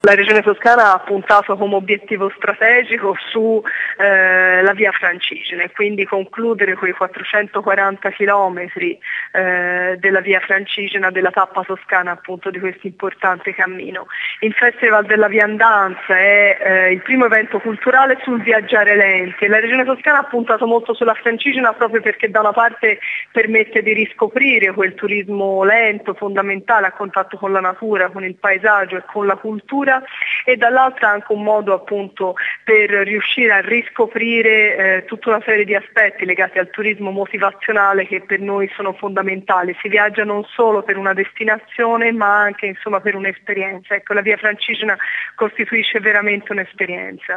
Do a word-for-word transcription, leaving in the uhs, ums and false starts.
La Regione Toscana ha puntato come obiettivo strategico sulla eh, via Francigena, quindi concludere quei quattrocentoquaranta chilometri eh, della via Francigena, della tappa toscana appunto di questo importante cammino. Il Festival della Viandanza è eh, il primo evento culturale sul viaggiare lenti e la Regione Toscana ha puntato molto sulla Francigena proprio perché da una parte permette di riscoprire quel turismo lento, fondamentale, a contatto con la natura, con il paesaggio e con la cultura, e dall'altra anche un modo appunto per riuscire a riscoprire eh, tutta una serie di aspetti legati al turismo motivazionale che per noi sono fondamentali. Si viaggia non solo per una destinazione ma anche insomma per un'esperienza. Ecco, la via Francigena costituisce veramente un'esperienza.